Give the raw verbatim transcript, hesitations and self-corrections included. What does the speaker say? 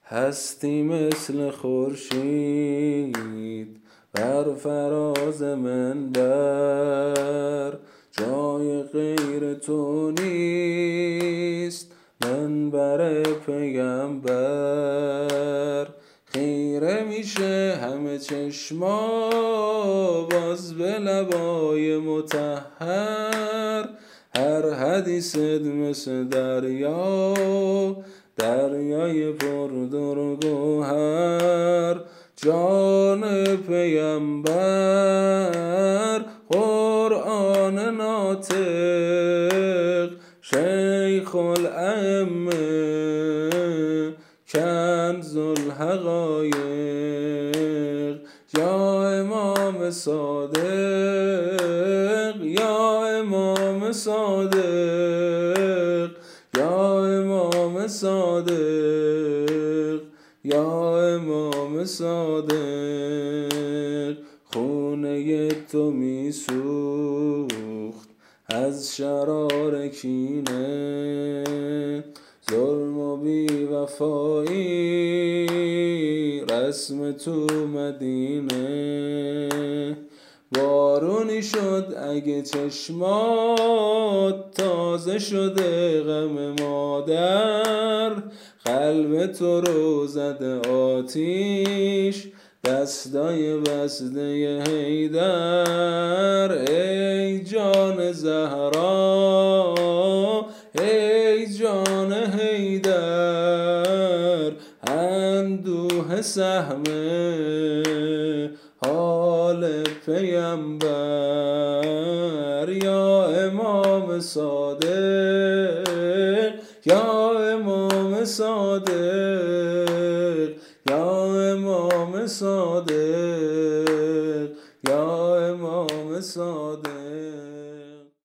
هستی مثل خورشید بر فراز منبر، جای غیر تو نیست منبر پیغمبر. خیره میشه همه چشما باز به لبای مطهر، هر حدیثت مثل دریا دریای پر در و گوهر. جان پیغمبر قرآن ناطق، شیخ الائمه کنز الحقایق. یا امام صادق یا امام صادق یا امام صادق یا امام صادق. خونه تو می سوخت از شرار کینه، ظلم و بی وفایی رسم تو مدینه. بارونی شد اگه چشمات تازه شده غم مادر، قلب تو رو زده آتیش دستای بسته حیدر. ای جان زهرا ای جان حیدر، اندوه سهم حال پیغمبر. یا امام صادق یا امام صادق یا امام صادق یا امام صادق.